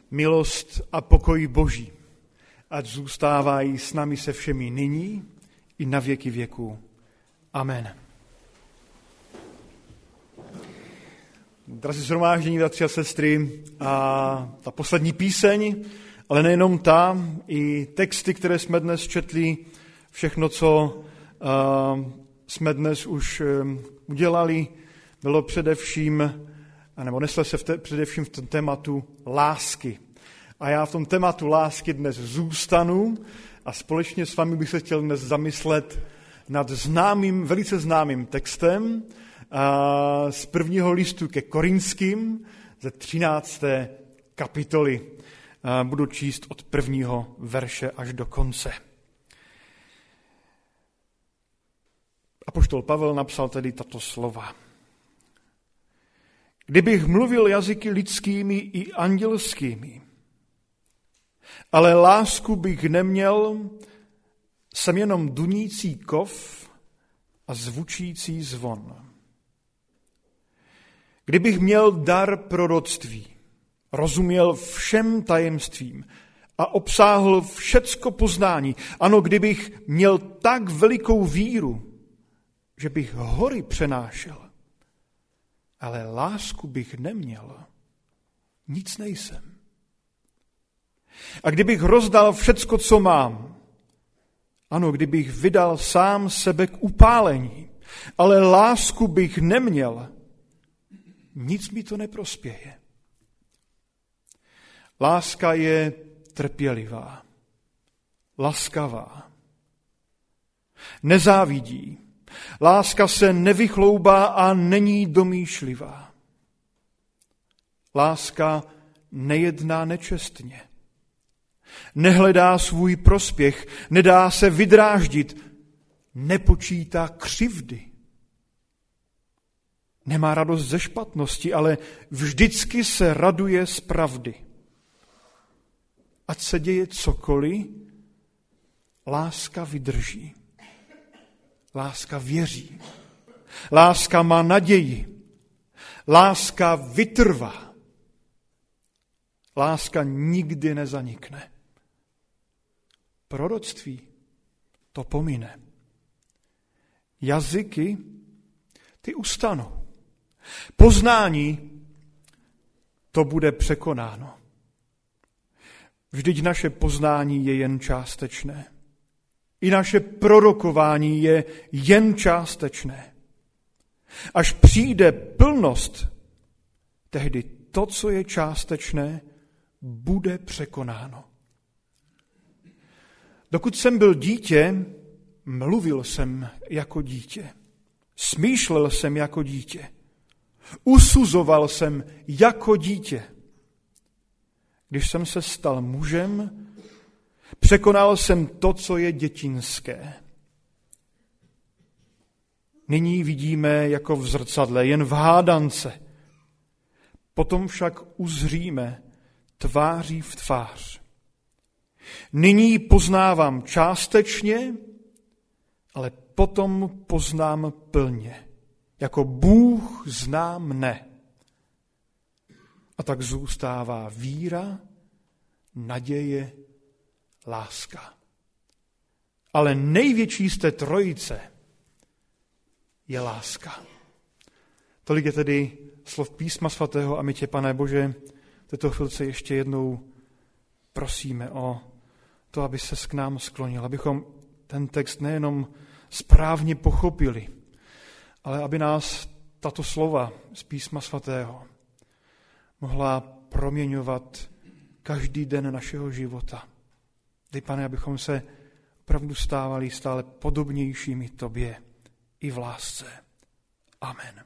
Milost a pokoj Boží, ať zůstávají s námi se všemi nyní i na věky věků. Amen. Drazí shromáždění, bratři a sestry, a ta poslední píseň, ale nejenom ta, i texty, které jsme dnes četli, všechno, co jsme dnes už udělali, bylo především, nebo neslo se především v tom tématu lásky. A já v tom tématu lásky dnes zůstanu a společně s vámi bych se chtěl dnes zamyslet nad velice známým textem z prvního listu ke Korinským ze 13. kapitoly. Budu číst od 1. verše až do konce. Apoštol Pavel napsal tedy tato slova. Kdybych mluvil jazyky lidskými i andělskými, ale lásku bych neměl, jsem jenom dunící kov a zvučící zvon. Kdybych měl dar proroctví, rozuměl všem tajemstvím a obsáhl všecko poznání, ano, kdybych měl tak velikou víru, že bych hory přenášel, ale lásku bych neměl, nic nejsem. A kdybych rozdal všecko, co mám, ano, kdybych vydal sám sebe k upálení, ale lásku bych neměl, nic mi to neprospěje. Láska je trpělivá, laskavá, nezávidí. Láska se nevychloubá a není domýšlivá. Láska nejedná nečestně. Nehledá svůj prospěch, nedá se vydráždit, nepočítá křivdy. Nemá radost ze špatnosti, ale vždycky se raduje z pravdy. Ať se děje cokoliv, láska vydrží. Láska věří. Láska má naději. Láska vytrvá. Láska nikdy nezanikne. Proroctví to pomine. Jazyky ty ustanou. Poznání to bude překonáno. Vždyť naše poznání je jen částečné. I naše prorokování je jen částečné. Až přijde plnost, tehdy to, co je částečné, bude překonáno. Dokud jsem byl dítě, mluvil jsem jako dítě. Smýšlel jsem jako dítě. Usuzoval jsem jako dítě. Když jsem se stal mužem, překonal jsem to, co je dětinské. Nyní vidíme jako v zrcadle, jen v hádance. Potom však uzříme tváří v tvář. Nyní poznávám částečně, ale potom poznám plně. Jako Bůh zná mne. A tak zůstává víra, naděje, láska. Ale největší z té trojice je láska. Tolik je tedy slov Písma svatého a my tě, Pane Bože, v této chvilce ještě jednou prosíme o to, aby ses k nám sklonil, abychom ten text nejenom správně pochopili, ale aby nás tato slova z Písma svatého mohla proměňovat každý den našeho života. Dej, Pane, abychom se opravdu stávali stále podobnějšími tobě i v lásce. Amen.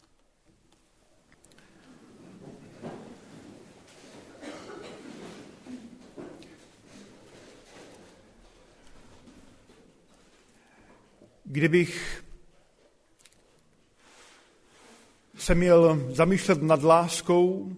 Kdybych se měl zamýšlet nad láskou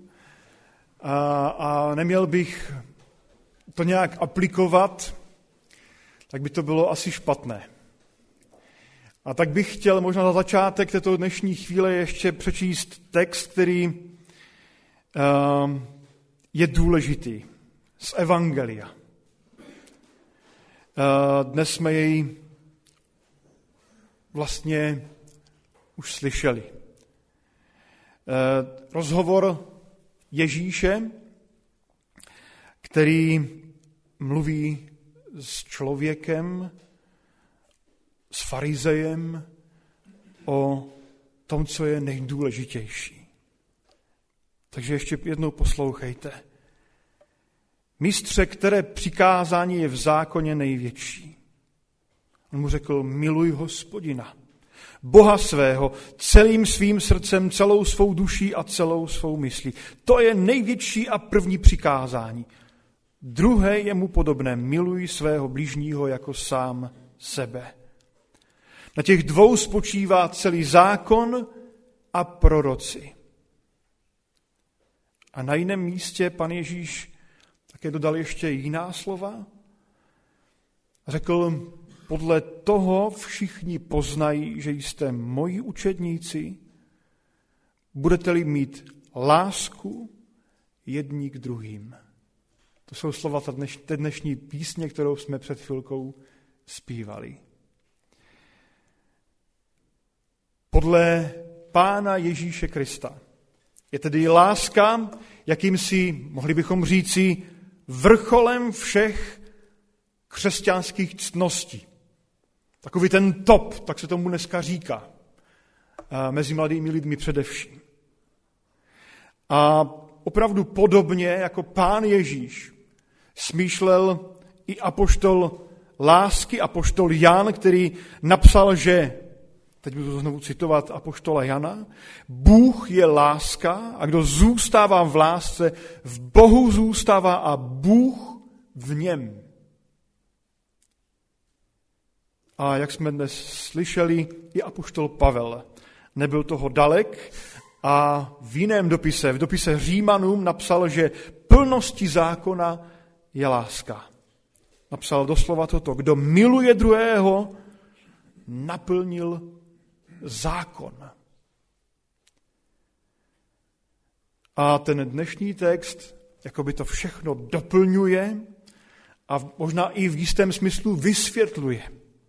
a neměl bych to nějak aplikovat, tak by to bylo asi špatné. A tak bych chtěl možná na začátek této dnešní chvíle ještě přečíst text, který je důležitý z evangelia. Dnes jsme jej vlastně už slyšeli. Rozhovor Ježíše, který mluví s člověkem, s farizejem o tom, co je nejdůležitější. Takže ještě jednou poslouchejte. Mistře, které přikázání je v zákoně největší? On mu řekl, miluj Hospodina, Boha svého, celým svým srdcem, celou svou duší a celou svou myslí. To je největší a první přikázání. Druhé je mu podobné, miluj svého bližního jako sám sebe. Na těch dvou spočívá celý zákon a proroci. A na jiném místě pan Ježíš také dodal ještě jiná slova. Řekl, podle toho všichni poznají, že jste moji učedníci, budete-li mít lásku jedni k druhým. To jsou slova té dnešní písně, kterou jsme před chvilkou zpívali. Podle Pána Ježíše Krista je tedy láska jakýmsi, mohli bychom říci, vrcholem všech křesťanských ctností. Takový ten top, tak se tomu dneska říká. Mezi mladými lidmi především. A opravdu podobně jako Pán Ježíš smýšlel i apoštol lásky, apoštol Jan, který napsal, že, teď budu znovu citovat apoštola Jana, Bůh je láska a kdo zůstává v lásce, v Bohu zůstává a Bůh v něm. A jak jsme dnes slyšeli, i apoštol Pavel nebyl toho dalek a v jiném dopise, v dopise Římanům napsal, že plností zákona je láska. Napsal doslova toto, kdo miluje druhého, naplnil zákon. A ten dnešní text jakoby to všechno doplňuje a možná i v jistém smyslu vysvětluje.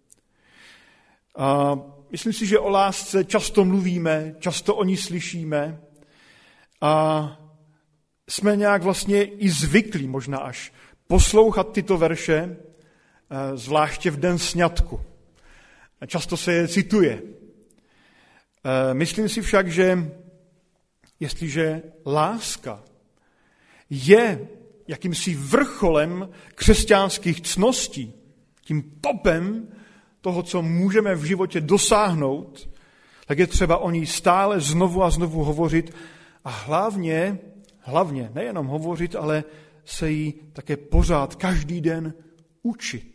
A myslím si, že o lásce často mluvíme, často o ní slyšíme a jsme nějak vlastně i zvyklí možná až poslouchat tyto verše, zvláště v den sňatku. Často se je cituje. Myslím si však, že jestliže láska je jakýmsi vrcholem křesťanských ctností, tím topem toho, co můžeme v životě dosáhnout, tak je třeba o ní stále znovu a znovu hovořit a hlavně nejenom hovořit, ale se jí také pořád každý den učit.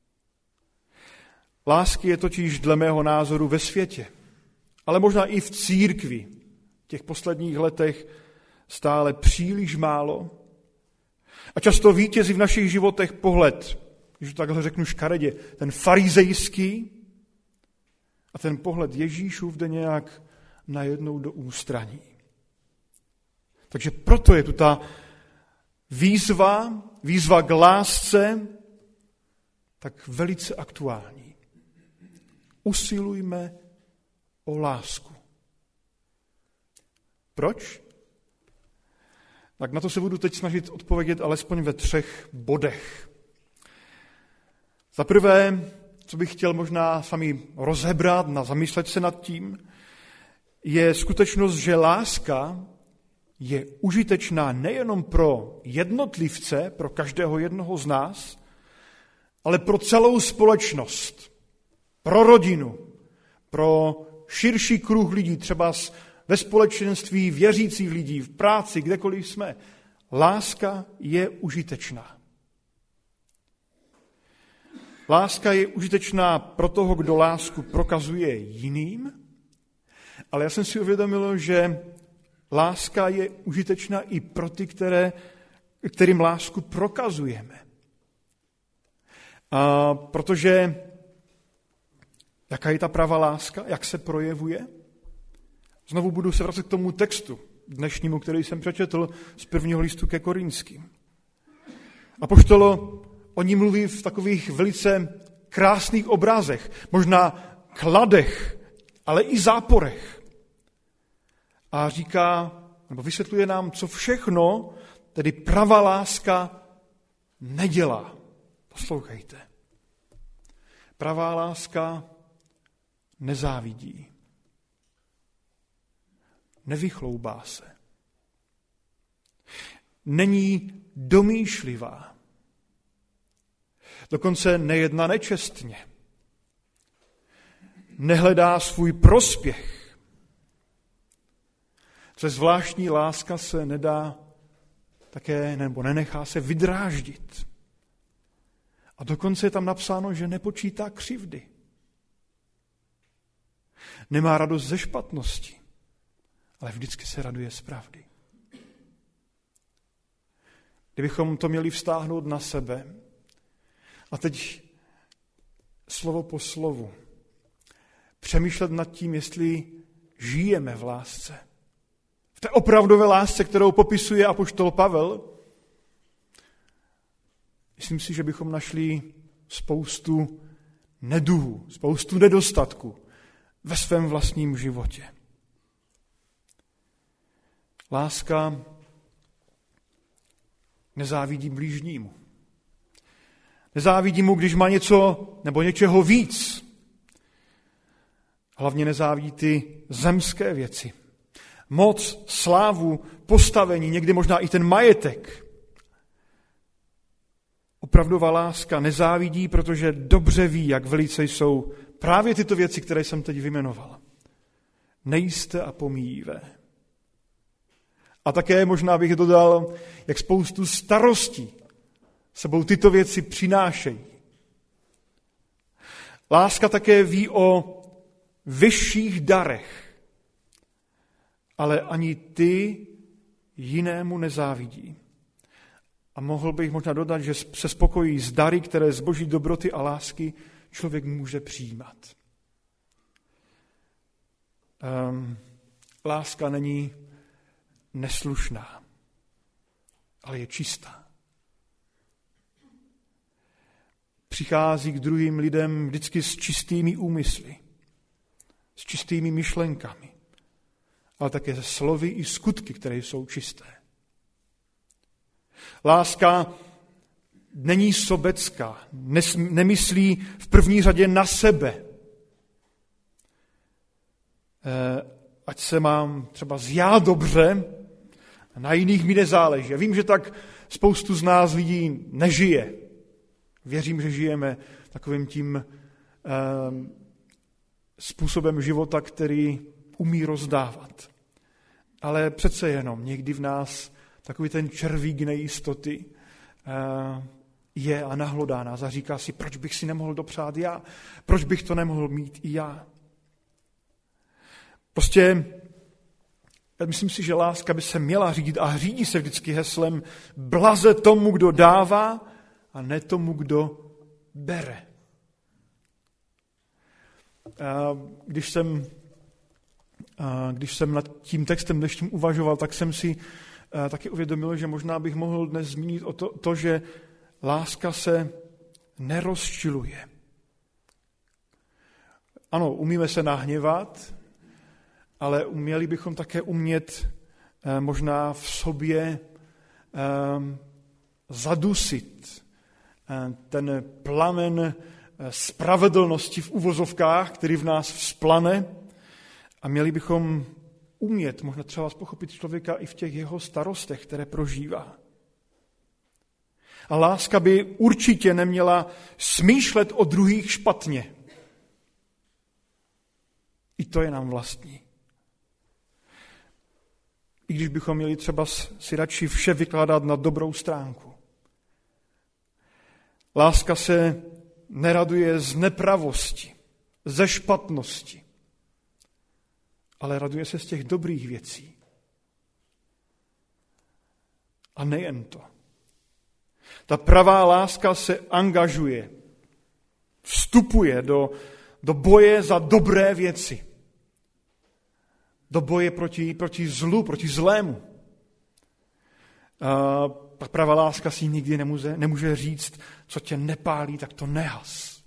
Lásky je totiž dle mého názoru ve světě, ale možná i v církvi v těch posledních letech stále příliš málo. A často vítězí v našich životech pohled, když takhle řeknu škaredě, ten farizejský a ten pohled Ježíšův jde nějak najednou do ústraní. Takže proto je tu ta výzva k lásce tak velice aktuální. Usilujme o lásku. Proč? Tak na to se budu teď snažit odpovědět alespoň ve 3 bodech. Za prvé, co bych chtěl možná sami rozebrat, zamyslet se nad tím, je skutečnost, že láska je užitečná nejenom pro jednotlivce, pro každého jednoho z nás, ale pro celou společnost, pro rodinu, pro širší kruh lidí, třeba ve společenství věřících lidí, v práci, kdekoliv jsme. Láska je užitečná. Láska je užitečná pro toho, kdo lásku prokazuje jiným, ale já jsem si uvědomil, že láska je užitečná i pro ty, kterým lásku prokazujeme. A protože jaká je ta pravá láska? Jak se projevuje? Znovu budu se vracet k tomu textu dnešnímu, který jsem přečetl z prvního listu ke Korinským. Apoštol o ní mluví v takových velice krásných obrazech, možná kladech, ale i záporech. A říká, nebo vysvětluje nám, co všechno tedy pravá láska nedělá. Poslouchejte. Pravá láska nezávidí. Nevychloubá se. Není domýšlivá. Dokonce nejedná nečestně. Nehledá svůj prospěch. Že zvláštní láska se nedá také, nebo nenechá se vydráždit. A dokonce je tam napsáno, že nepočítá křivdy. Nemá radost ze špatnosti, ale vždycky se raduje z pravdy. Kdybychom to měli vztáhnout na sebe, a teď slovo po slovu, přemýšlet nad tím, jestli žijeme v lásce. V té opravdové lásce, kterou popisuje apoštol Pavel, myslím si, že bychom našli spoustu neduhů, spoustu nedostatků ve svém vlastním životě. Láska nezávidí blížnímu. Nezávidí mu, když má něco nebo něčeho víc. Hlavně nezávidí ty zemské věci. Moc, slávu, postavení, někdy možná i ten majetek. Opravdová láska nezávidí, protože dobře ví, jak velice jsou právě tyto věci, které jsem teď vyjmenoval. Nejisté a pomíjivé. A také možná bych dodal, jak spoustu starostí sebou tyto věci přinášejí. Láska také ví o vyšších darech, ale ani ty jinému nezávidí. A mohl bych možná dodat, že se spokojí s dary, které z boží dobroty a lásky člověk může přijímat. Láska není neslušná, ale je čistá. Přichází k druhým lidem vždycky s čistými úmysly, s čistými myšlenkami, ale také se slovy i skutky, které jsou čisté. Láska není sobecká, nemyslí v první řadě na sebe. Ať se mám třeba já dobře, na jiných mi nezáleží. Já vím, že tak spoustu z nás lidí nežije. Věřím, že žijeme takovým tím způsobem života, který umí rozdávat. Ale přece jenom někdy v nás takový ten červík nejistoty je a nahlodá nás a říká si, proč bych si nemohl dopřát já? Proč bych to nemohl mít i já? Prostě myslím si, že láska by se měla řídit a řídí se vždycky heslem blaze tomu, kdo dává a ne tomu, kdo bere. Když jsem nad tím textem dnešním uvažoval, tak jsem si taky uvědomil, že možná bych mohl dnes zmínit o to, že láska se nerozčiluje. Ano, umíme se nahněvat, ale měli bychom také umět možná v sobě zadusit ten plamen spravedlnosti v uvozovkách, který v nás vzplane, a měli bychom umět možná třeba pochopit člověka i v těch jeho starostech, které prožívá. A láska by určitě neměla smýšlet o druhých špatně. I to je nám vlastní. I když bychom měli třeba si radši vše vykládat na dobrou stránku. Láska se neraduje z nepravosti, ze špatnosti, ale raduje se z těch dobrých věcí. A nejen to. Ta pravá láska se angažuje, vstupuje do boje za dobré věci. do boje proti zlu, proti zlému. Ta pravá láska si nikdy nemůže říct, co tě nepálí, tak to nehas.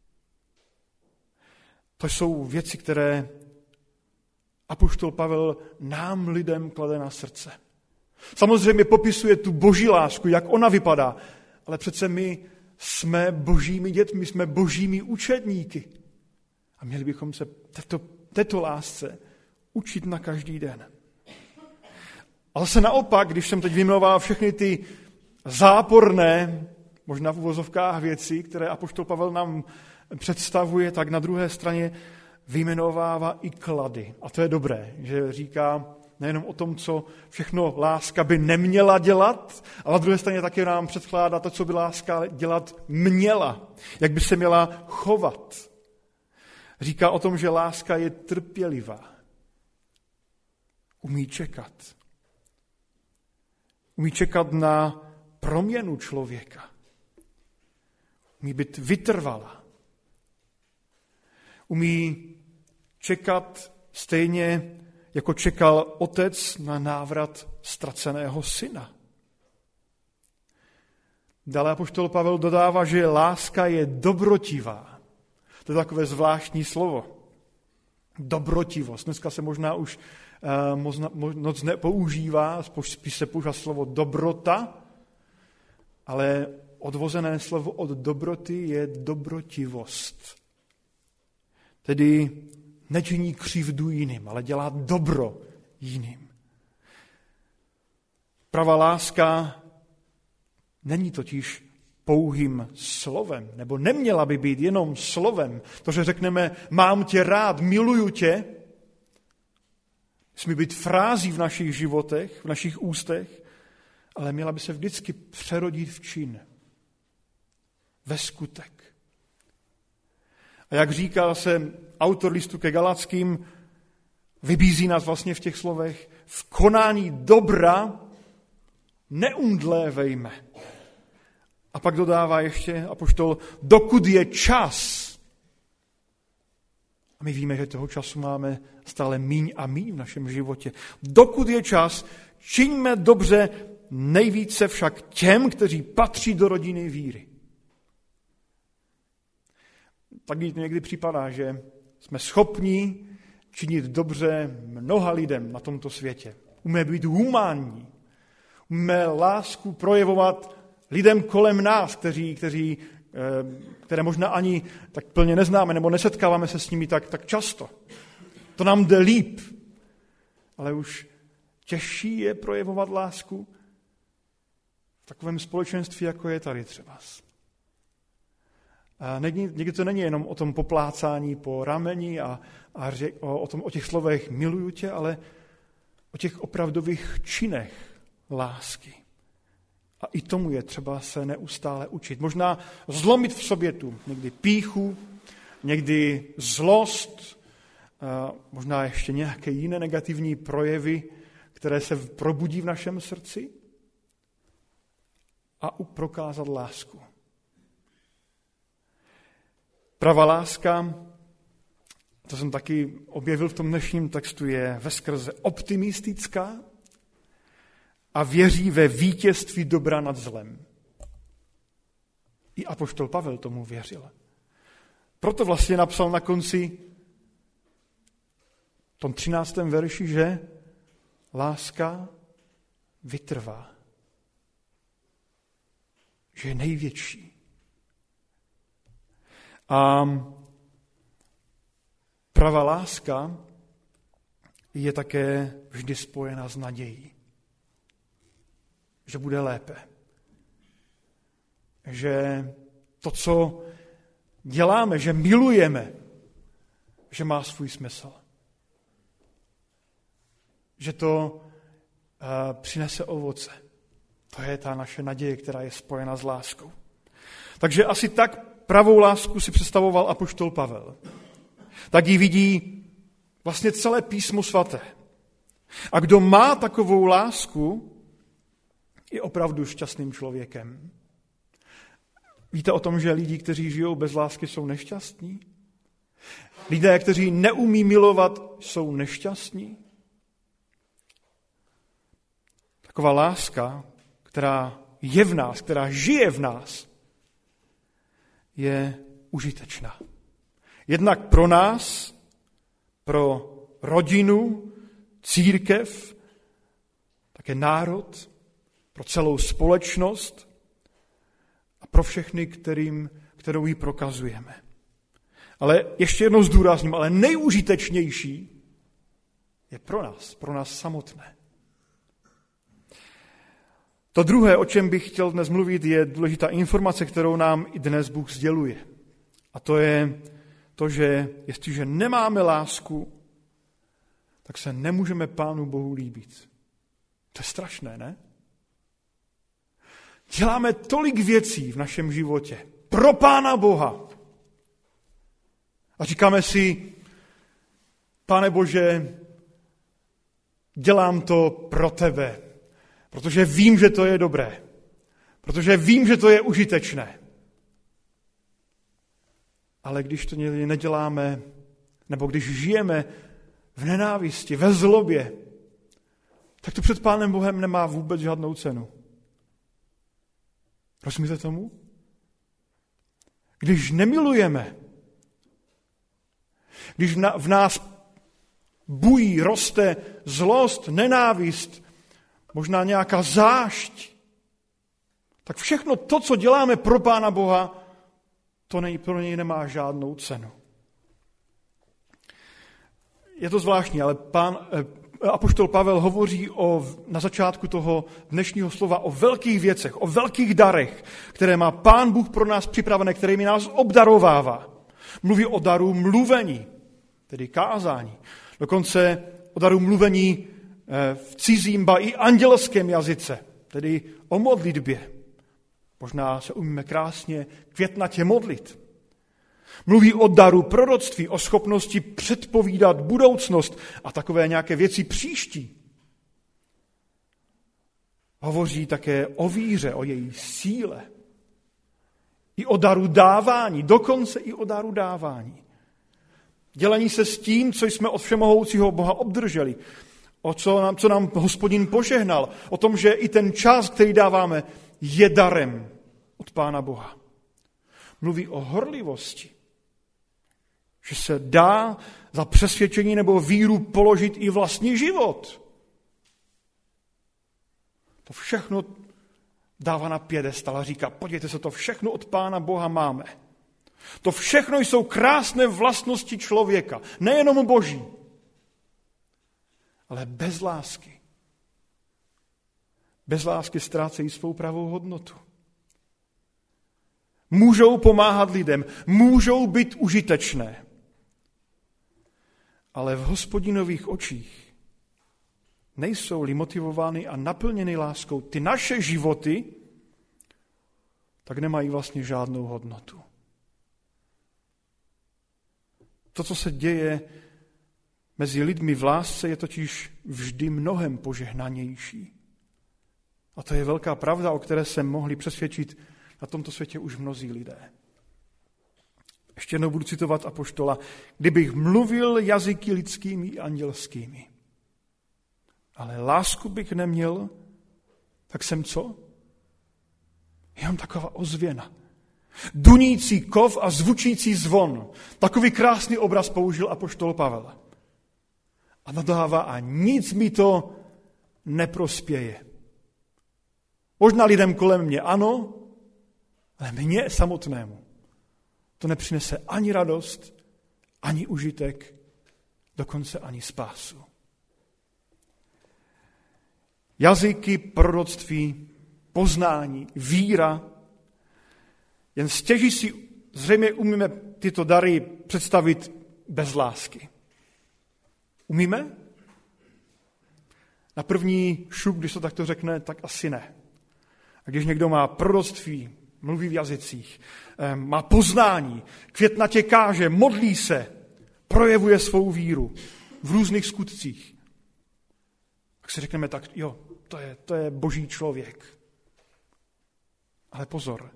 To jsou věci, které apoštol Pavel nám lidem klade na srdce. Samozřejmě popisuje tu boží lásku, jak ona vypadá, ale přece my jsme božími dětmi, jsme božími učedníky. A měli bychom se této lásce učit na každý den. Ale se naopak, když jsem teď vyjmenoval všechny ty záporné, možná v uvozovkách věci, které apoštol Pavel nám představuje, tak na druhé straně vyjmenovává i klady. A to je dobré, že říká nejenom o tom, co všechno láska by neměla dělat, ale na druhé straně také nám předkládá to, co by láska dělat měla, jak by se měla chovat. Říká o tom, že láska je trpělivá, umí čekat. Umí čekat na proměnu člověka. Umí být vytrvalá. Umí čekat stejně, jako čekal otec na návrat ztraceného syna. Dále apoštol Pavel dodává, že láska je dobrotivá. To je takové zvláštní slovo. Dobrotivost. Dneska se možná už moc nepoužívá, spíš se používá slovo dobrota, ale odvozené slovo od dobroty je dobrotivost. Tedy nečiní křivdu jiným, ale dělá dobro jiným. Pravá láska není totiž pouhým slovem, nebo neměla by být jenom slovem. To, že řekneme, mám tě rád, miluju tě, smí být frází v našich životech, v našich ústech, ale měla by se vždycky přerodit v čin, ve skutek. A jak říkal se autor listu ke Galackým, vybízí nás vlastně v těch slovech, v konání dobra neumdlévejme. A pak dodává ještě apoštol, dokud je čas. A my víme, že toho času máme stále míň a míň v našem životě. Dokud je čas, čiňme dobře, nejvíce však těm, kteří patří do rodiny víry. Tak mi někdy připadá, že jsme schopni činit dobře mnoha lidem na tomto světě. Umíme být humánní. Umíme lásku projevovat lidem kolem nás, které možná ani tak plně neznáme, nebo nesetkáváme se s nimi tak často. To nám jde líp. Ale už těžší je projevovat lásku v takovém společenství, jako je tady třeba. A někdy to není jenom o tom poplácání po rameni a o těch slovech miluju tě, ale o těch opravdových činech lásky. A i tomu je třeba se neustále učit. Možná zlomit v sobě tu někdy pýchu, někdy zlost, možná ještě nějaké jiné negativní projevy, které se probudí v našem srdci a prokázat lásku. Pravá láska, to jsem taky objevil v tom dnešním textu, je veskrze optimistická a věří ve vítězství dobra nad zlem. I apoštol Pavel tomu věřil. Proto vlastně napsal na konci v tom 13. verši, že láska vytrvá. Že je největší. A pravá láska je také vždy spojena s nadějí. Že bude lépe. Že to, co děláme, že milujeme, že má svůj smysl. Že to přinese ovoce. To je ta naše naděje, která je spojena s láskou. Takže asi tak pravou lásku si představoval apoštol Pavel. Tak ji vidí vlastně celé písmo svaté. A kdo má takovou lásku, je opravdu šťastným člověkem. Víte o tom, že lidi, kteří žijou bez lásky, jsou nešťastní? Lidé, kteří neumí milovat, jsou nešťastní? taková láska, která je v nás, která žije v nás, je užitečná. Jednak pro nás, pro rodinu, církev, také národ, pro celou společnost a pro všechny, kterou ji prokazujeme. Ale ještě jednou zdůrazním, ale nejužitečnější je pro nás samotné. To druhé, o čem bych chtěl dnes mluvit, je důležitá informace, kterou nám i dnes Bůh sděluje. A to je to, že jestliže nemáme lásku, tak se nemůžeme Pánu Bohu líbit. To je strašné, ne? Děláme tolik věcí v našem životě pro Pána Boha. A říkáme si, Pane Bože, dělám to pro tebe, protože vím, že to je dobré, protože vím, že to je užitečné. Ale když to neděláme, nebo když žijeme v nenávisti, ve zlobě, tak to před Pánem Bohem nemá vůbec žádnou cenu. Rozumíte tomu? Když nemilujeme, když v nás bují, roste zlost, nenávist, možná nějaká zášť, tak všechno to, co děláme pro Pána Boha, to pro něj nemá žádnou cenu. Je to zvláštní, ale apoštol Pavel hovoří na začátku toho dnešního slova o velkých věcech, o velkých darech, které má Pán Bůh pro nás připravené, kterými nás obdarovává. Mluví o daru mluvení, tedy kázání. Dokonce o daru mluvení v cizím, ba i andělském jazyce, tedy o modlitbě. Možná se umíme krásně květnatě modlit. Mluví o daru proroctví, o schopnosti předpovídat budoucnost a takové nějaké věci příští. Hovoří také o víře, o její síle. I o daru dávání, dokonce i o daru dávání. Dělení se s tím, co jsme od všemohoucího Boha obdrželi, co nám Hospodin požehnal, o tom, že i ten čas, který dáváme, je darem od Pána Boha. Mluví o horlivosti, že se dá za přesvědčení nebo víru položit i vlastní život. To všechno dává na piedestal a říká, podívejte se, to všechno od Pána Boha máme. To všechno jsou krásné vlastnosti člověka, nejenom Boží, ale bez lásky. Bez lásky ztrácejí svou pravou hodnotu. Můžou pomáhat lidem, můžou být užitečné, ale v Hospodinových očích nejsou-li motivovány a naplněny láskou ty naše životy, tak nemají vlastně žádnou hodnotu. To, co se děje mezi lidmi v lásce, je totiž vždy mnohem požehnanější. A to je velká pravda, o které se mohli přesvědčit na tomto světě už mnozí lidé. Ještě jednou budu citovat apoštola. Kdybych mluvil jazyky lidskými i andělskými, ale lásku bych neměl, tak jsem co? Jenom taková ozvěna. Dunící kov a zvučící zvon. Takový krásný obraz použil apoštol Pavel. A dodává, a nic mi to neprospěje. Možná lidem kolem mě ano, ale mně samotnému to nepřinese ani radost, ani užitek, dokonce ani spásu. Jazyky, proroctví, poznání, víra, jen stěží si zřejmě umíme tyto dary představit bez lásky. Umíme? Na první šup, když to takto řekne, tak asi ne. A když někdo má proroctví, mluví v jazycích, má poznání, květnatě káže, modlí se, projevuje svou víru v různých skutcích, tak si řekneme tak, jo, to je boží člověk. Ale pozor,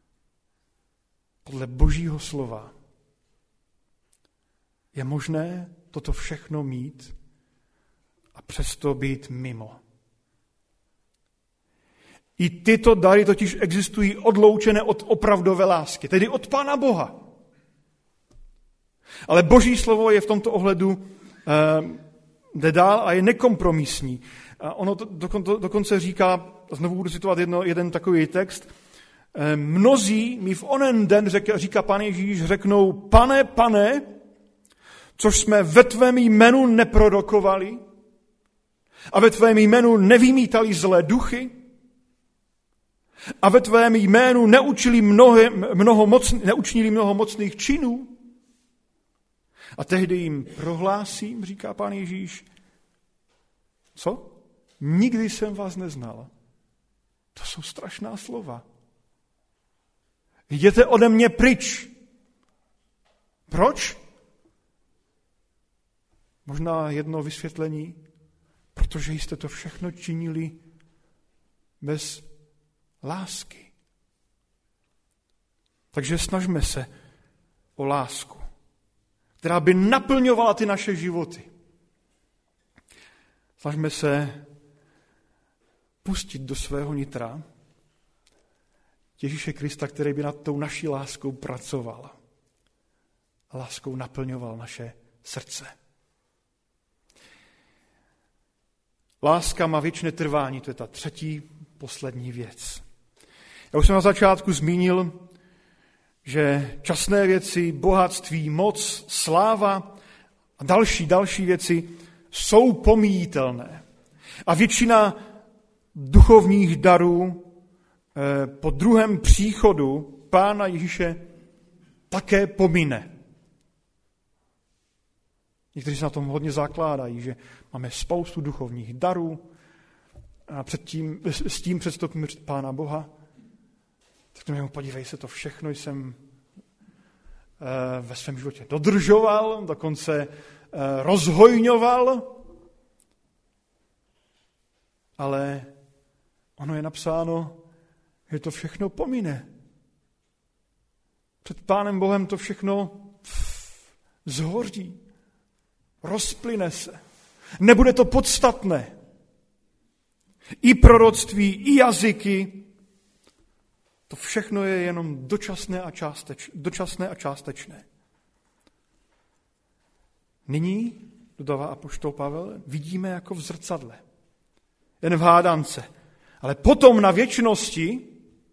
podle božího slova je možné toto všechno mít a přesto být mimo. I tyto dary totiž existují odloučené od opravdové lásky, tedy od Pána Boha. Ale Boží slovo je v tomto ohledu jde dál a je nekompromisní. A ono dokonce říká, znovu budu citovat jeden takový text, mnozí mi v onen den, říká Pán Ježíš, řeknou, Pane, Pane, což jsme ve tvém jménu neprorokovali a ve tvém jménu nevymítali zlé duchy a ve tvém jménu neučinili mnoho mocných činů. A tehdy jim prohlásím, říká Pán Ježíš, co? Nikdy jsem vás neznal. To jsou strašná slova. Jděte ode mě pryč. Proč? Možná jedno vysvětlení, protože jste to všechno činili bez lásky. Takže snažme se o lásku, která by naplňovala ty naše životy. Snažme se pustit do svého nitra Ježíše Krista, který by nad tou naší láskou pracoval a láskou naplňoval naše srdce. Láska má věčné trvání, to je ta třetí, poslední věc. Já už jsem na začátku zmínil, že časné věci, bohatství, moc, sláva a další věci jsou pomíjitelné. A většina duchovních darů po druhém příchodu Pána Ježíše také pomine. Někteří se na tom hodně zakládají, že máme spoustu duchovních darů a s tím předstoupíme před Pána Boha. Tak to mě podívej se, to všechno jsem ve svém životě dodržoval, dokonce rozhojňoval, ale ono je napsáno, že to všechno pomine. Před Pánem Bohem to všechno zhoří, rozplyne se. Nebude to podstatné. I proroctví, i jazyky, to všechno je jenom dočasné a částečné. Nyní, dodává apoštol Pavel, vidíme jako v zrcadle. Jen v hádance. Ale potom na věčnosti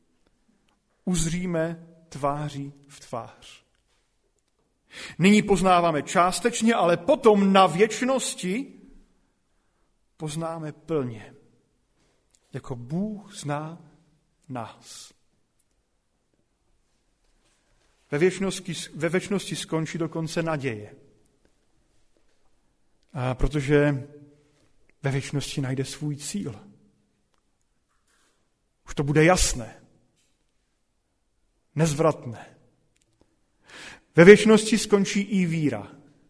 uzříme tváří v tvář. Nyní poznáváme částečně, ale potom na věčnosti poznáme plně. Jako Bůh zná nás. Ve věčnosti skončí dokonce naděje. Protože ve věčnosti najde svůj cíl. Už to bude jasné. Nezvratné. Ve věčnosti skončí i víra.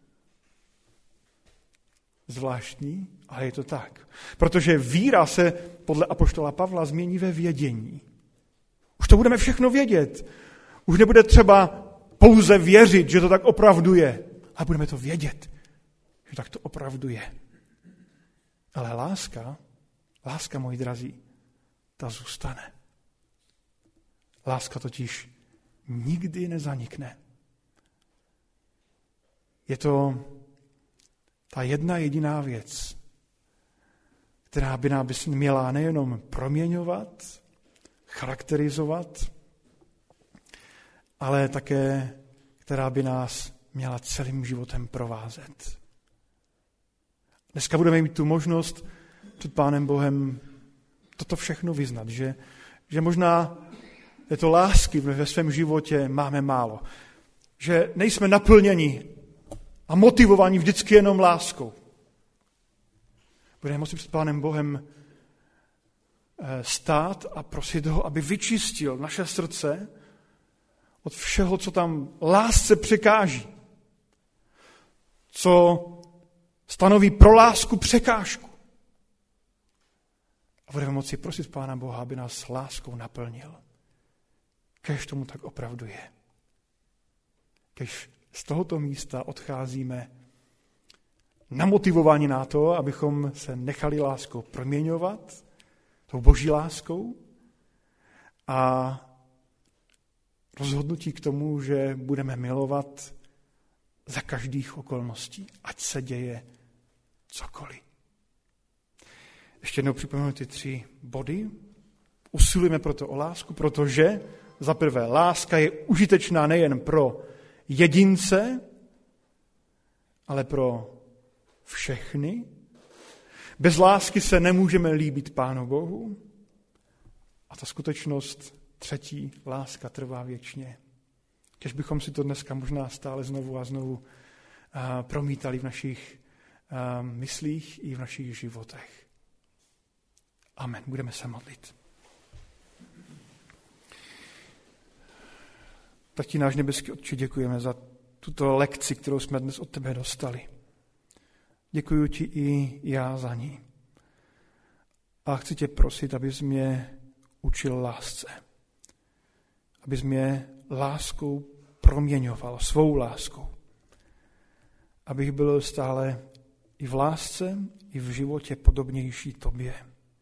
Zvláštní, ale je to tak. Protože víra se podle apoštola Pavla změní ve vědění. Už to budeme všechno vědět. Už nebude třeba pouze věřit, že to tak opravdu je, ale budeme to vědět, že tak to opravdu je. Ale láska, moji drazí, ta zůstane. Láska totiž nikdy nezanikne. Je to ta jedna jediná věc, která by nás měla nejenom proměňovat, charakterizovat, ale také, která by nás měla celým životem provázet. Dneska budeme mít tu možnost před Pánem Bohem toto všechno vyznat, že možná této lásky ve svém životě máme málo. Že nejsme naplněni a motivovaní vždycky jenom láskou. Budeme moci před Pánem Bohem stát a prosit ho, aby vyčistil naše srdce od všeho, co tam lásce překáží. Co stanoví pro lásku překážku. A budeme moci prosit Pána Boha, aby nás láskou naplnil. Kéž tomu tak opravdu je. Kéž z tohoto místa odcházíme namotivováni na to, abychom se nechali láskou proměňovat, tou Boží láskou, a rozhodnutí k tomu, že budeme milovat za každých okolností, ať se děje cokoliv. Ještě jednou připomenu ty 3 body. Usilujeme proto o lásku, protože za prvé láska je užitečná nejen pro jedince, ale pro všechny. Bez lásky se nemůžeme líbit Pánu Bohu. A ta skutečnost 3, láska trvá věčně. Kež bychom si to dneska možná stále znovu a znovu promítali v našich myslích i v našich životech. Amen. Budeme se modlit. Tak ti, náš nebeský Otče, děkujeme za tuto lekci, kterou jsme dnes od tebe dostali. Děkuji ti i já za ní. A chci tě prosit, abys mě učil lásce. Abys mě láskou proměňoval, svou láskou. Abych byl stále i v lásce, i v životě podobnější tobě.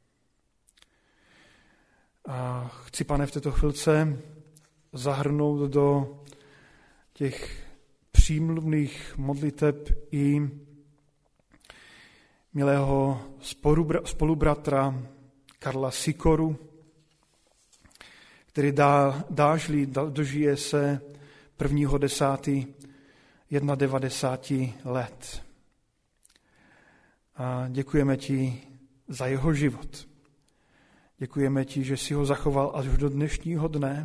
A chci, Pane, v této chvilce zahrnout do těch přímluvných modliteb i milého spolubratra Karla Sikoru, který dožije se 1.10. 91 let. A děkujeme ti za jeho život. Děkujeme ti, že jsi ho zachoval až do dnešního dne,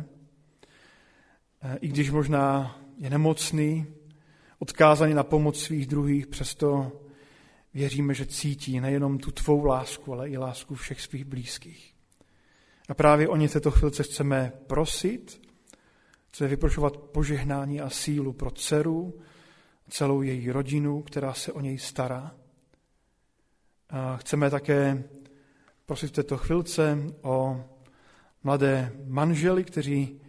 i když možná je nemocný, odkázaný na pomoc svých druhých, přesto věříme, že cítí nejenom tu tvou lásku, ale i lásku všech svých blízkých. A právě o ně v této chvilce chceme prosit, chceme vyprošovat požehnání a sílu pro dceru, celou její rodinu, která se o něj stará. A chceme také prosit v této chvilce o mladé manžely, kteří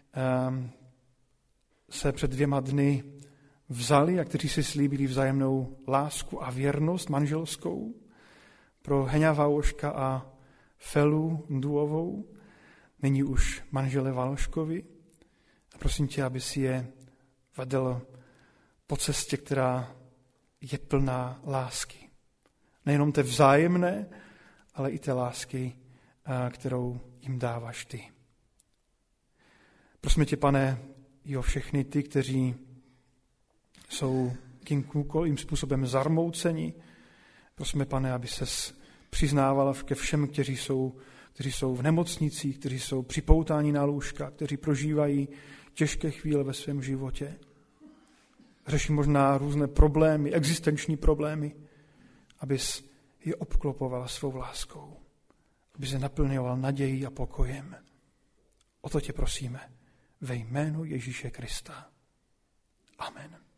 se před 2 dny vzali a kteří si slíbili vzájemnou lásku a věrnost manželskou pro Heňa Váloška a Felu Nduovou, nyní už manžele Váloškovi. A prosím tě, aby si je vedl po cestě, která je plná lásky. Nejenom té vzájemné, ale i té lásky, kterou jim dáváš ty. Prosíme tě, Pane, i o všechny ty, kteří jsou jakýmkoliv způsobem zarmouceni. Prosíme, Pane, aby ses přiznávala ke všem, kteří jsou v nemocnicích, kteří jsou připoutáni na lůžka, kteří prožívají těžké chvíle ve svém životě. Řeší možná různé problémy, existenční problémy, abys je obklopovala svou láskou, aby se naplňoval nadějí a pokojem. O to tě prosíme ve jménu Ježíše Krista. Amen.